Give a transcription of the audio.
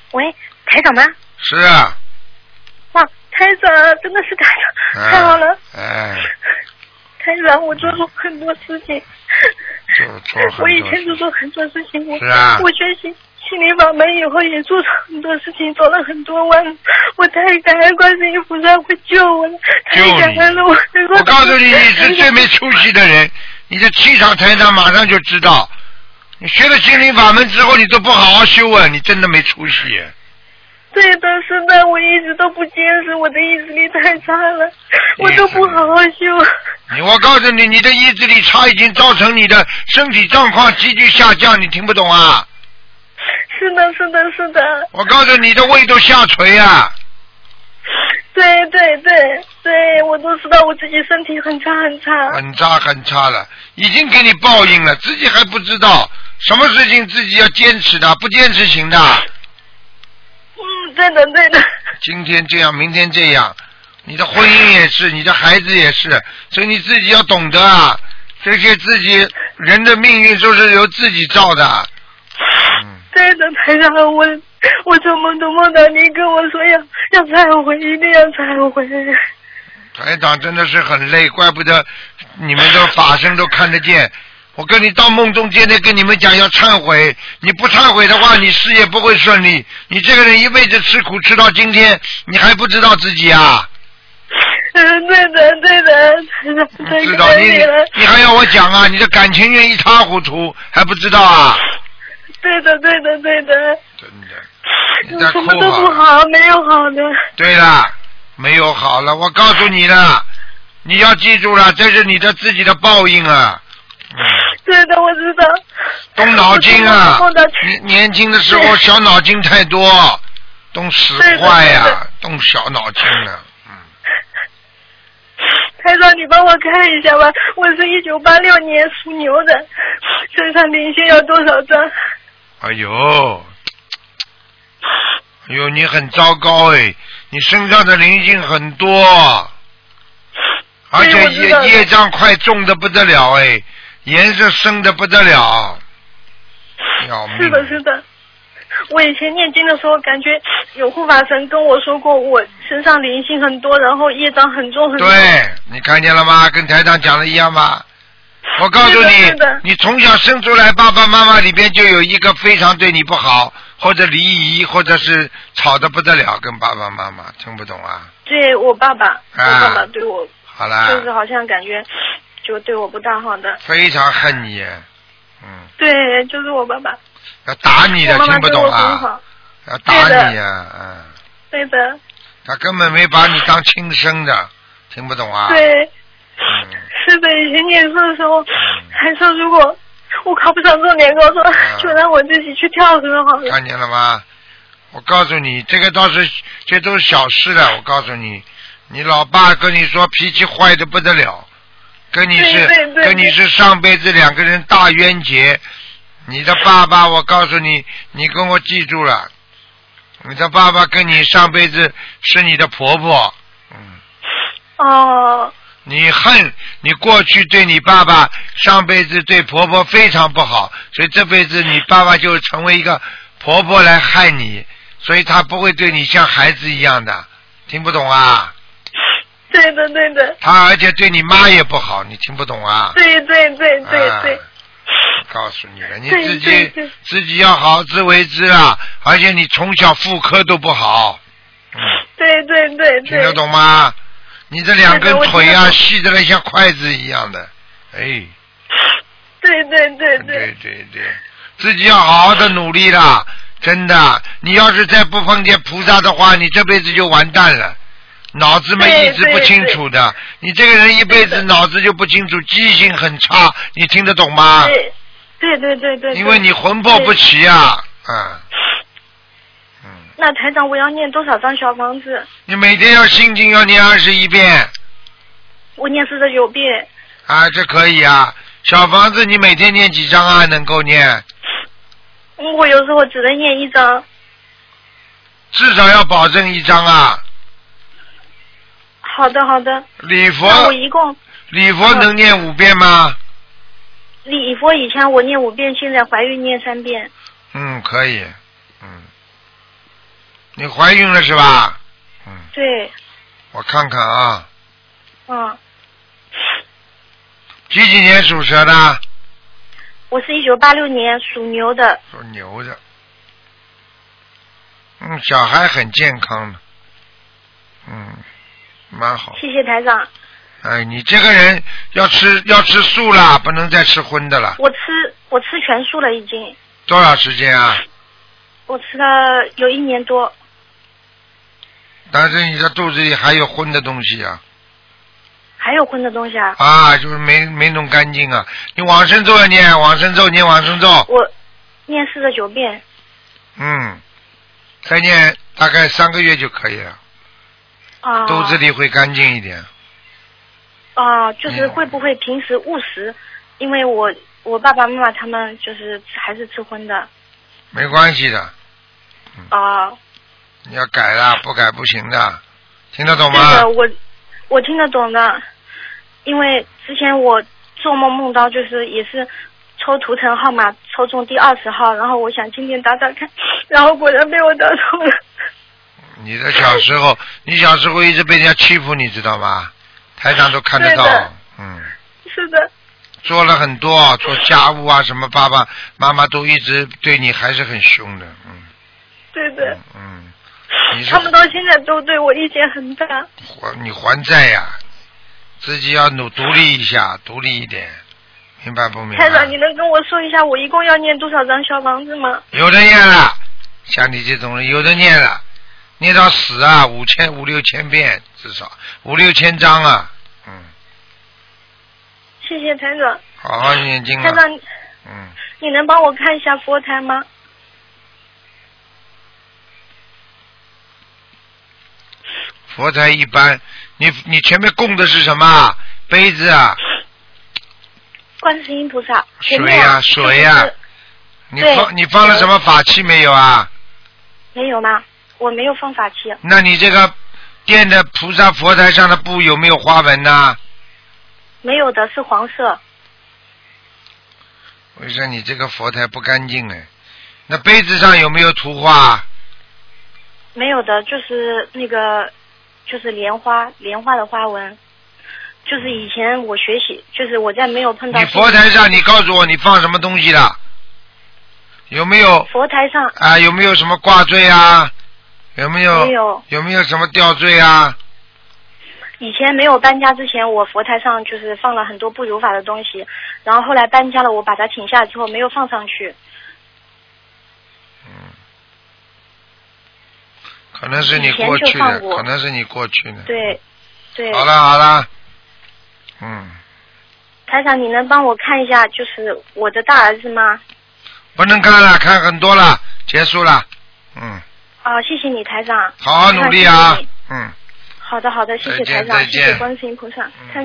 喂，台长吗？ 是啊。 哇，台长，真的是台长，太好了。台长，我做错很多事情。我以前做错很多事情，我学习心灵法门以后也做错很多事情，走了很多弯，我太感恩观世音菩萨会救我了，太感恩了。我告诉你，你是最没出息的人，你的气场台长马上就知道。你学了心灵法门之后，你都不好好修啊，你真的没出息。 对的，是的，我一直都不坚持，我的意志力太差了，我都不好好修。 我告诉你，你的意志力差已经造成你的身体状况急剧下降，你听不懂啊？ 是的，是的，是的。 我告诉你的胃都下垂啊。 对，我都知道我自己身体很差很差。 很差了，已经给你报应了，自己还不知道，什么事情自己要坚持的，不坚持行的。 对的。 今天这样，明天这样，你的婚姻也是，你的孩子也是，所以你自己要懂得啊，这些自己人的命运都是由自己造的。 对的，台长，我做梦都梦到你跟我说要忏悔，一定要忏悔。 台长真的是很累，怪不得你们的法身都看得见。我跟你到梦中间的跟你们讲要忏悔，你不忏悔的话，你事业不会顺利。你这个人一辈子吃苦吃到今天，你还不知道自己啊？ 对的， 知道你还要我讲啊？你的感情运一塌糊涂，还不知道啊？ 对的。 真的，你在什么都不好，没有好的。 对了，没有好了，我告诉你了，你要记住了，这是你的自己的报应啊。 对的，我知道。 动脑筋啊！你年轻的时候小脑筋太多，动使坏呀，动小脑筋啊。 台长，你帮我看一下吧，我是1986年属牛的，身上灵性要多少张？ 哎呦，你很糟糕哎，你身上的灵性很多，而且业障快重的不得了哎。颜色深的不得了，要命！ 是的，我以前念经的时候，感觉有护法神跟我说过，我身上灵性很多，然后业障很重很重。 对，你看见了吗？跟台长讲的一样吗？我告诉你，你从小生出来，爸爸妈妈里边就有一个非常对你不好，或者离异，或者是吵得不得了，跟爸爸妈妈听不懂啊？ 对，我爸爸对我， 好啦， 就是好像感觉。就对我不大好的， 非常恨你， 对，就是我爸爸要打你的，听不懂啊？要打你啊， 对的。 他根本没把你当亲生的，听不懂啊？ 对，是的，以前念书的时候，还说如果我考不上重点高中，就让我自己去跳河好了。 看见了吗？我告诉你，这都是小事了。我告诉你，你老爸跟你说脾气坏的不得了。跟你是上辈子两个人大冤结，你的爸爸，我告诉你，你跟我记住了，你的爸爸跟你上辈子是你的婆婆，你恨你过去对你爸爸上辈子对婆婆非常不好，所以这辈子你爸爸就成为一个婆婆来害你，所以他不会对你像孩子一样的，听不懂啊？ 对的。 他而且对你妈也不好，你听不懂啊？对。告诉你了，你自己要好自为之啊！而且你从小妇科都不好。 对。 听得懂吗？你这两根腿啊，细得来像筷子一样的，哎。对，自己要好好的努力啦！真的，你要是再不碰见菩萨的话，你这辈子就完蛋了。脑子嘛一直不清楚的，你这个人一辈子脑子就不清楚，记性很差，你听得懂吗？ 对。 因为你魂魄不齐啊， 那台长，我要念多少张小房子？ 你每天要心经要念21遍。 我念49遍。 啊，这可以啊。小房子你每天念几张啊？能够念？ 我有时候只能念1张。 至少要保证1张啊。 好的。 礼佛， 那我一共礼佛能念5遍吗？ 礼佛以前我念5遍，现在怀孕念3遍。 可以。 你怀孕了是吧？ 对。 我看看啊。几年属蛇的？ 我是1986年属牛的。 属牛的。小孩很健康的。蛮好。 谢谢台长。 哎，你这个人要吃素了，不能再吃荤的了。 我吃全素了已经。 多少时间啊？ 我吃了有1年多。 但是你的肚子里还有荤的东西啊。 还有荤的东西啊？ 啊，就是没弄干净啊！你往生咒要念，往生咒。 我念49遍。 再念大概3个月就可以了。肚子里会干净一点。 就是会不会平时误食？因为我爸爸妈妈他们就是还是吃荤的。 没关系的。你要改了，不改不行的，听得懂吗？ 对的，我听得懂的，因为之前我做梦梦到就是也是抽图腾号码抽中第20号，然后我想今天打打看，然后果然被我打中了。你小时候一直被人家欺负，你知道吗？台长都看得到。 是的。做了很多，做家务啊什么，爸爸妈妈都一直对你还是很凶的。 对的。他们到现在都对我意见很大。 你还债呀，自己要独立一下，独立一点，明白不明白？ 台长，你能跟我说一下我一共要念多少张小房子吗？ 有的念了，像你这种人有的念了，念到死啊，5、6千遍，至少5、6千张啊。 谢谢台长。 好好念经啊。 台长，你能帮我看一下佛台吗？ 佛台一般，你前面供的是什么？杯子啊？ 观世音菩萨。 水啊。你放了什么法器没有啊？ 没有吗？我没有放法器。 那你这个垫的菩萨佛台上的布有没有花纹呢？ 没有的，是黄色。 我说你这个佛台不干净哎。那杯子上有没有图画？ 没有的，就是那个就是莲花的花纹，就是以前我学习，就是我在没有碰到。 你佛台上，你告诉我你放什么东西了？有没有？ 佛台上啊，有没有什么挂坠啊？有没有？ 没有。 有没有什么吊坠啊？ 以前没有搬家之前，我佛台上就是放了很多不如法的东西，然后后来搬家了，我把它请下之后没有放上去。 可能是你过去的，可能是你过去的。 对。 好了。 台长，你能帮我看一下，就是我的大儿子吗？ 不能看了，看很多了，结束了。 谢谢你，台长。 好好努力啊。 好的，谢谢台长，谢谢观世音菩萨。